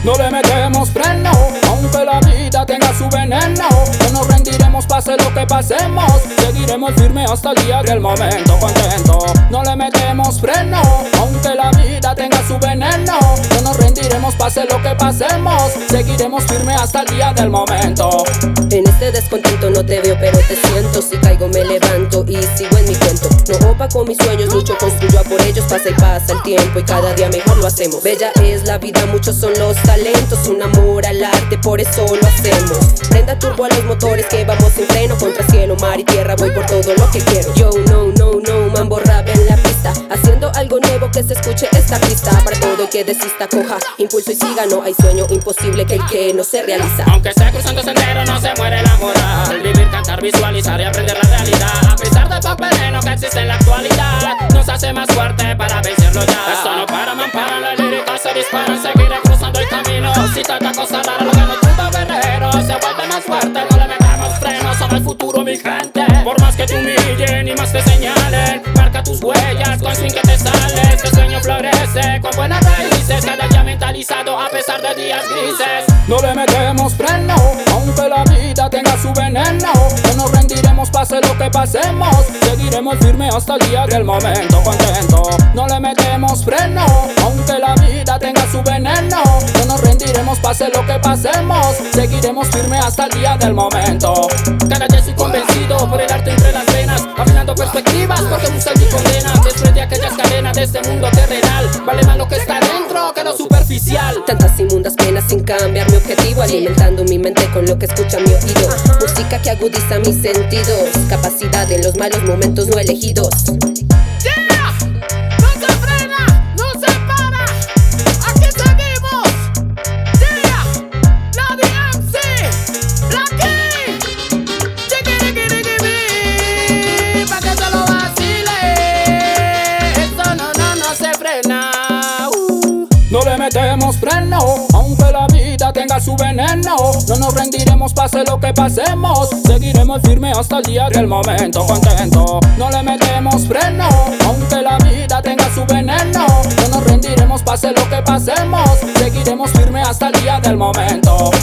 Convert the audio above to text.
No le metemos freno, aunque la vida tenga su veneno. No nos rendiremos pase lo que pasemos. Seguiremos firme hasta el día del momento contento. No le metemos freno, aunque la vida tenga su veneno. No nos rendiremos pase lo que pasemos. Seguiremos firme hasta el día del momento. En este descontento no te veo pero te siento. Si caigo me levanto y sigo en mi cuento. No opaco mis sueños, lucho, construyo a por ellos. Pasa y pasa el tiempo y cada día mejor lo hacemos. Bella es la vida, muchos son los talentos. Un amor al arte, por eso lo hacemos. Prenda turbo a los motores que vamos sin freno. Contra cielo, mar y tierra, voy por todo lo que quiero. Yo no, mambo rap en la pista. Haciendo algo nuevo que se escuche esta pista. Para todo el que desista, coja impulso y siga. No hay sueño imposible que el que no se realiza. Aunque esté cruzando sendero no se muere la moral. Vivir, cantar, visualizar y aprender la realidad. A pesar del veneno que existe en la actualidad, nos hace más fuerte para vencerlo ya. Esto no para, man, para las líricas se disparan. Seguiré cruzando el camino. Si tanta cosa rara lo gano todo guerrero. Se vuelve más fuerte, no le metamos frenos. Somos el futuro, mi gente. Por más que te humillen y más te señalen, marca tus huellas con swing que te sales. Que el sueño florece con buenas raíces. Cada día mentalizado a pesar de días grises. No le metemos freno, aunque la vida tenga su veneno. No nos rendiremos pase lo que pasemos. Seguiremos firme hasta el día del momento contento. No le metemos freno, aunque la vida tenga su veneno. No nos rendiremos pase lo que pasemos. Seguiremos firme hasta el día del momento. Cada día estoy convencido por el arte entre las venas, afinando perspectivas porque busca mi condena. Después de aquellas cadenas de este mundo terrenal, vale más lo que está dentro que lo superficial. Tantas inmundas penas sin cambiar mi objetivo, alimentando mi mente con lo que escucha mi oído. Música que agudiza mis sentidos, capacidad en los malos momentos no elegidos. No le metemos freno, aunque la vida tenga su veneno. No nos rendiremos pase lo que pasemos. Seguiremos firme hasta el día del momento contento. No le metemos freno, aunque la vida tenga su veneno. No nos rendiremos pase lo que pasemos. Seguiremos firme hasta el día del momento.